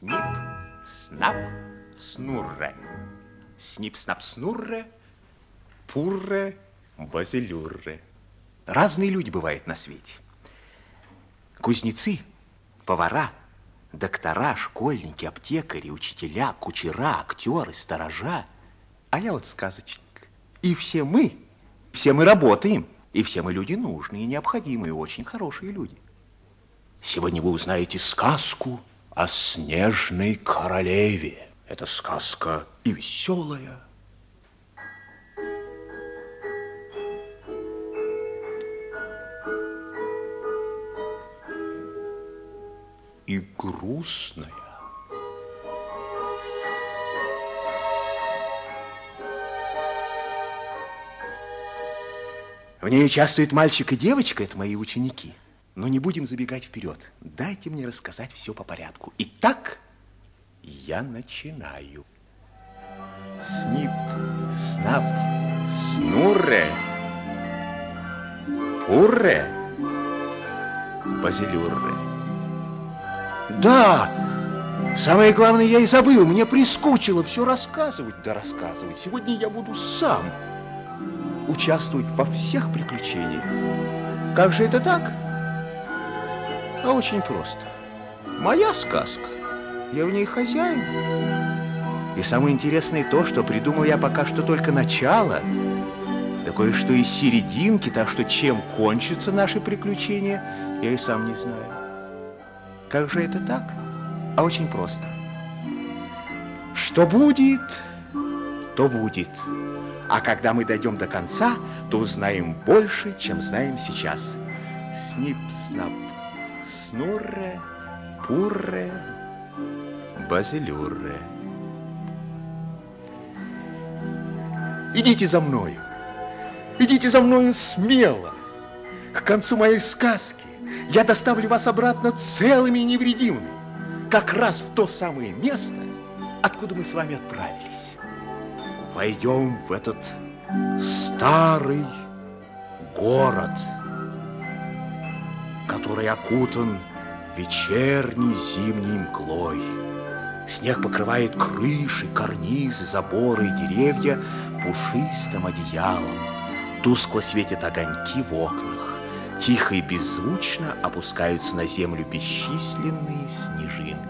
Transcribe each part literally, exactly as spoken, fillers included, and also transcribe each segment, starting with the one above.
Снип, снап, снурре. Снип, снап, снурре, пурре, базилюрре. Разные люди бывают на свете. Кузнецы, повара, доктора, школьники, аптекари, учителя, кучера, актеры, сторожа. А я вот сказочник. И все мы, все мы работаем, и все мы люди нужные, необходимые, очень хорошие люди. Сегодня вы узнаете сказку о снежной королеве. Это сказка и веселая, и грустная. В ней участвует мальчик и девочка, это мои ученики. Но не будем забегать вперед. Дайте мне рассказать все по порядку. Итак, я начинаю. Снип, снап, снурре, пурре, базилюрре. Да, самое главное я и забыл. Мне прискучило все рассказывать, да рассказывать. Сегодня я буду сам участвовать во всех приключениях. Как же это так? А очень просто. Моя сказка. Я в ней хозяин. И самое интересное то, что придумал я пока что только начало, да кое-что из серединки, так что чем кончатся наши приключения, я и сам не знаю. Как же это так? А очень просто. Что будет, то будет. А когда мы дойдем до конца, то узнаем больше, чем знаем сейчас. Снип, снап, снурре, пурре, базилюрре. Идите за мною. Идите за мною смело. К концу моей сказки я доставлю вас обратно целыми и невредимыми, как раз в то самое место, откуда мы с вами отправились. Войдем в этот старый город, который окутан вечерней зимней мглой. Снег покрывает крыши, карнизы, заборы и деревья пушистым одеялом. Тускло светят огоньки в окнах. Тихо и беззвучно опускаются на землю бесчисленные снежинки.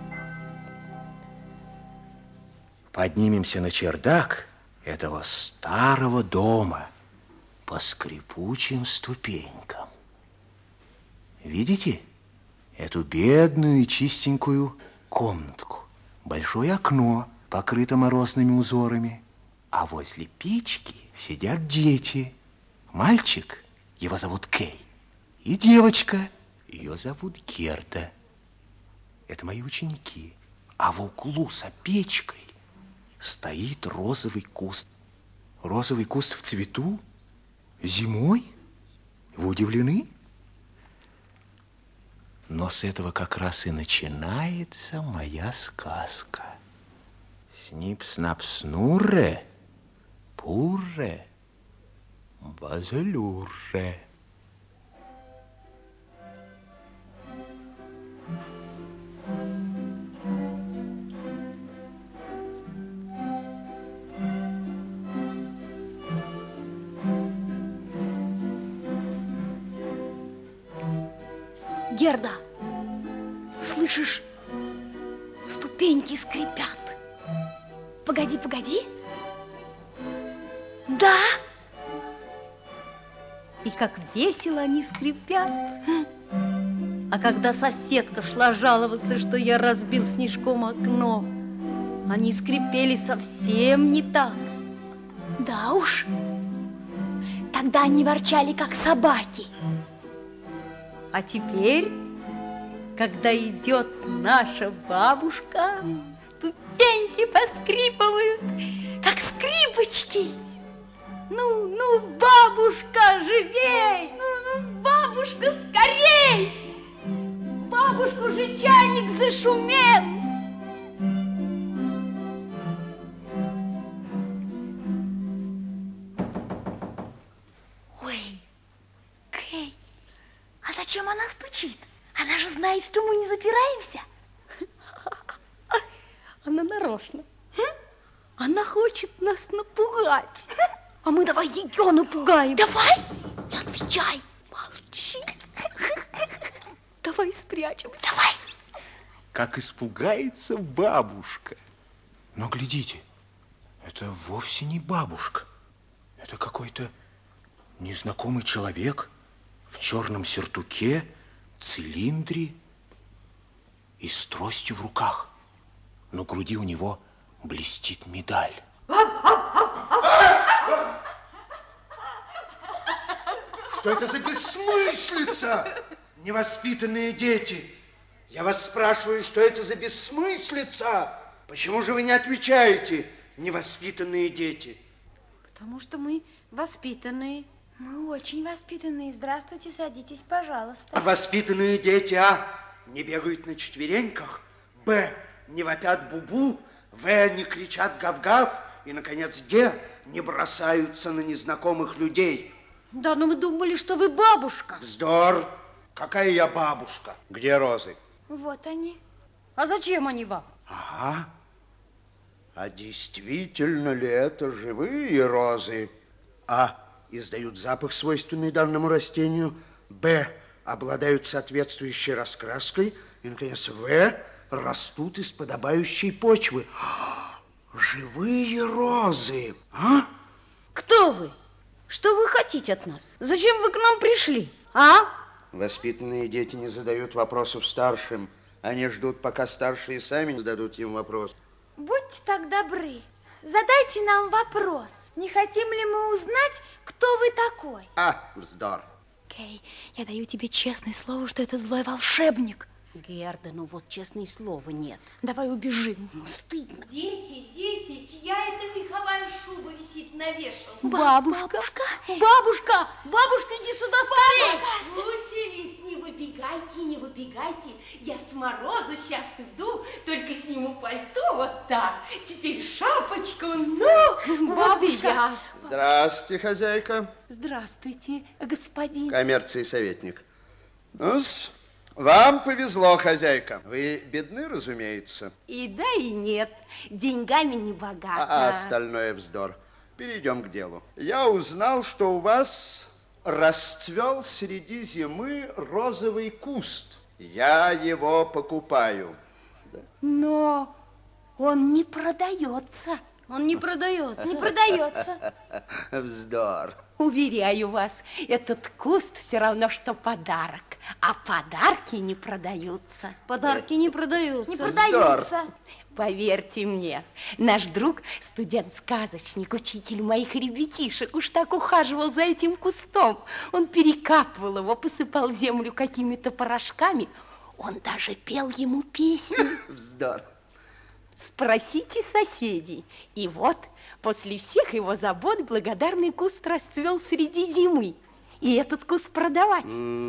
Поднимемся на чердак этого старого дома по скрипучим ступенькам. Видите эту бедную и чистенькую комнатку? Большое окно, покрыто морозными узорами, а возле печки сидят дети. Мальчик, его зовут Кей, и девочка, ее зовут Герда. Это мои ученики. А в углу за печкой стоит розовый куст. Розовый куст в цвету? Зимой? Вы удивлены? Но с этого как раз и начинается моя сказка. Снип, снап, снурре, пурре, базилюрре. Герда, слышишь, ступеньки скрипят. Погоди, погоди. Да. И как весело они скрипят. А когда соседка шла жаловаться, что я разбил снежком окно, они скрипели совсем не так. Да уж. Тогда они ворчали, как собаки. А теперь, когда идет наша бабушка, ступеньки поскрипывают, как скрипочки. Ну, ну, бабушка, живей! Ну, ну, бабушка, скорей! Бабушку же чайник зашумел! Ой, Кей, а зачем она стучит? Она же знает, что мы не запираемся. Она нарочно. Она хочет нас напугать. А мы давай ее напугаем. Давай, не отвечай. Молчи. Давай спрячемся. Давай. Как испугается бабушка. Но глядите, это вовсе не бабушка. Это какой-то незнакомый человек в черном сюртуке, цилиндре и с тростью в руках. На груди у него блестит медаль. Что это за бессмыслица? Невоспитанные дети. Я вас спрашиваю, что это за бессмыслица? Почему же вы не отвечаете, невоспитанные дети? Потому что мы воспитанные. Мы очень воспитанные. Здравствуйте, садитесь, пожалуйста. А воспитанные дети, а, не бегают на четвереньках, б, не вопят бубу, в, не кричат гав-гав, и, наконец, г, не бросаются на незнакомых людей. Да, но мы думали, что вы бабушка. Вздор! Какая я бабушка? Где розы? Вот они. А зачем они вам? Ага. А действительно ли это живые розы? А, издают запах, свойственный данному растению. Б, обладают соответствующей раскраской. И, наконец, В, растут из подобающей почвы. Живые розы, а? Кто вы? Что вы хотите от нас? Зачем вы к нам пришли, а? Воспитанные дети не задают вопросов старшим. Они ждут, пока старшие сами зададут им вопрос. Будьте так добры, задайте нам вопрос. Не хотим ли мы узнать, кто вы такой? А, вздор. Кей, я даю тебе честное слово, что это злой волшебник. Герда, ну вот честное слово нет. Давай убежим. Ну, стыдно. Дети, дети, чья это меховая шуба висит на вешалке? Бабушка. Бабушка. Бабушка. Бабушка, иди сюда скорее. Случились, не выбегайте, не выбегайте. Я с мороза сейчас иду, только сниму пальто вот так. Теперь шапочку, ну, Бабушка. Здравствуйте, хозяйка. Здравствуйте, господин. Коммерции советник. Ну-с, вам повезло, хозяйка. Вы бедны, разумеется. И да, и нет. Деньгами не богата. А остальное вздор. Перейдем к делу. Я узнал, что у вас расцвел среди зимы розовый куст. Я его покупаю. Но он не продается. Он не продается. Не продается. Вздор. Уверяю вас, этот куст все равно, что подарок. А подарки не продаются. Подарки не продаются. Не продаются. Поверьте мне, наш друг, студент-сказочник, учитель моих ребятишек, уж так ухаживал за этим кустом. Он перекапывал его, посыпал землю какими-то порошками. Он даже пел ему песни. Вздор. Спросите соседей. И вот, после всех его забот, благодарный куст расцвел среди зимы. И этот куст продавать.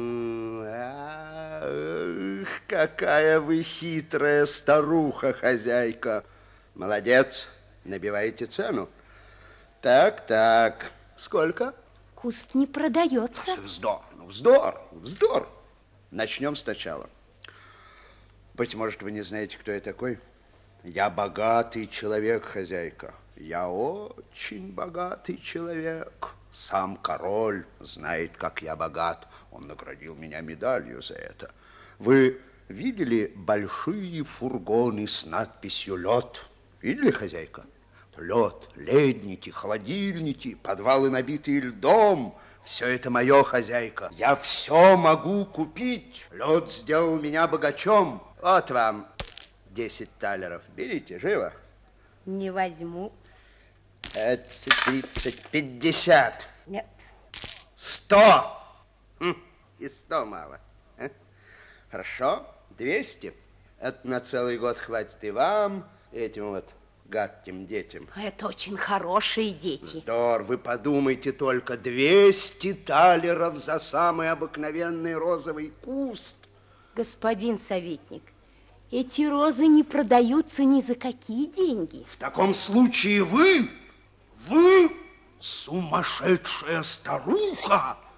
Ах, какая вы хитрая старуха, хозяйка. Молодец, набиваете цену. Так, так, сколько? Куст не продается. Вздор, ну вздор, вздор. Начнем сначала. Быть может, вы не знаете, кто я такой? Я богатый человек, хозяйка. Я очень богатый человек. Сам король знает, как я богат. Он наградил меня медалью за это. Вы видели большие фургоны с надписью «Лед»? Видели, хозяйка? Лед, ледники, холодильники, подвалы, набитые льдом. Все это мое, хозяйка. Я все могу купить. Лед сделал меня богачом. Вот вам десять талеров. Берите, живо. Не возьму. Двадцать, тридцать, пятьдесят. Нет. Сто. И сто мало. А? Хорошо, двести. Это на целый год хватит и вам, и этим вот гадким детям. Это очень хорошие дети. Вздор, вы подумайте только, двести талеров за самый обыкновенный розовый куст. Господин советник, эти розы не продаются ни за какие деньги. В таком случае вы, вы сумасшедшая старуха.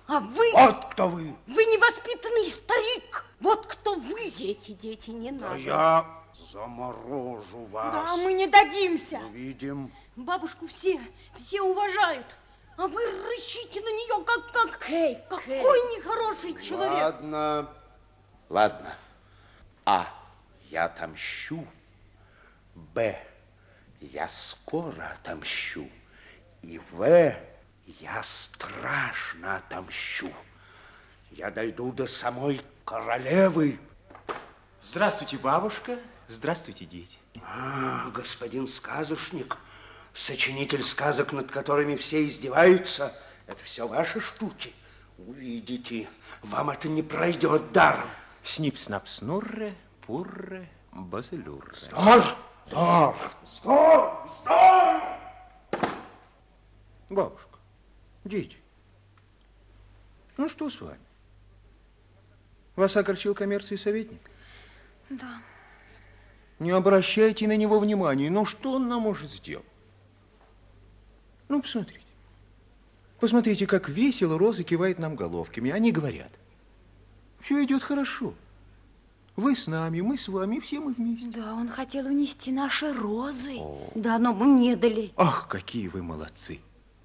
А вы... Вот кто вы. Вы невоспитанный старик. Вот кто вы, дети, дети, не Да надо. я заморожу вас. Да, мы не дадимся. Увидим. Бабушку все, все уважают. А вы рычите на нее, как, как, Кей, какой Кей. нехороший человек. Ладно, ладно. А, я отомщу. Б, я скоро отомщу. И В, я страшно отомщу. Я дойду до самой королевы. Здравствуйте, бабушка. Здравствуйте, дети. А, господин сказочник, сочинитель сказок, над которыми все издеваются, это все ваши штуки. Увидите, вам это не пройдет даром. Снип-снап-снурре, пурре, базелюрре. Стор! Стор! Стор! Стор! Бабушка, дети, ну что с вами? Вас огорчил коммерции советник? Да. Не обращайте на него внимания. Ну, что он нам может сделать? Ну, посмотрите. Посмотрите, как весело Роза кивает нам головками. Они говорят, все идет хорошо. Вы с нами, мы с вами, все мы вместе. Да, он хотел унести наши розы. О, Да, но мы не дали. ах, какие вы молодцы.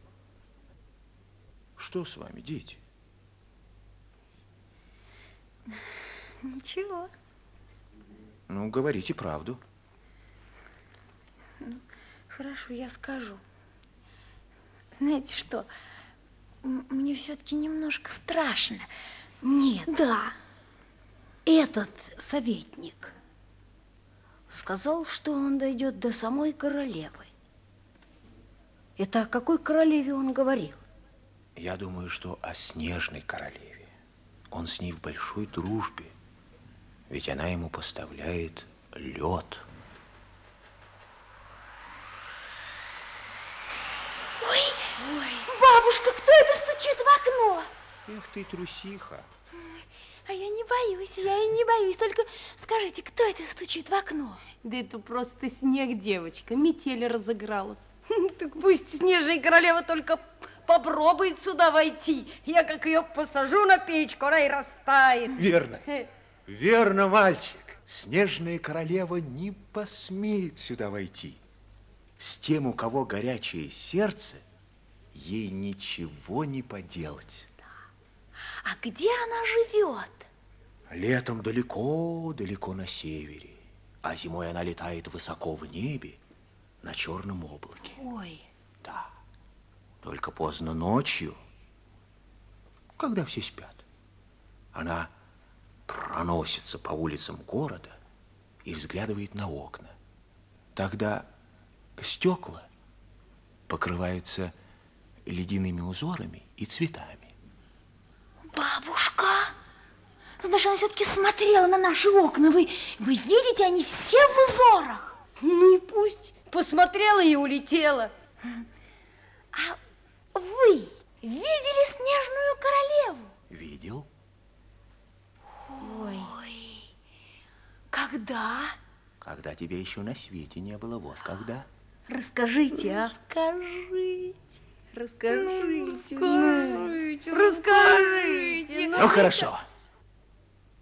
Что с вами, дети? Ничего. Ну, говорите правду. Хорошо, я скажу. Знаете что, м- мне все-таки немножко страшно. Нет, Да. этот советник сказал, что он дойдет до самой королевы. Это о какой королеве он говорил? Я думаю, что о снежной королеве. Он с ней в большой дружбе. Ведь она ему поставляет лед. Ой, ой, бабушка, кто это стучит в окно? Эх ты, трусиха. А я не боюсь, я и не боюсь. Только скажите, кто это стучит в окно? Да это просто снег, девочка. Метель разыгралась. Так пусть снежная королева только попробует сюда войти. Я как ее посажу на печку, она и растает. Верно. Верно, мальчик. Снежная королева не посмеет сюда войти. С тем, у кого горячее сердце, ей ничего не поделать. А где она живет? Летом далеко-далеко на севере, а зимой она летает высоко в небе на черном облаке. Ой, Да, только поздно ночью, когда все спят, она проносится по улицам города и взглядывает на окна. Тогда стекла покрываются ледяными узорами и цветами. Бабушка, значит, она все-таки смотрела на наши окна. Вы, вы видите, они все в узорах. ну и пусть. Посмотрела и улетела. А вы видели снежную королеву? Видел? Ой, Ой, когда? Когда тебя еще на свете не было, вот когда. расскажите, а? Скажите. Расскажите, Ну, скажите, ну, расскажите. Ну, хорошо.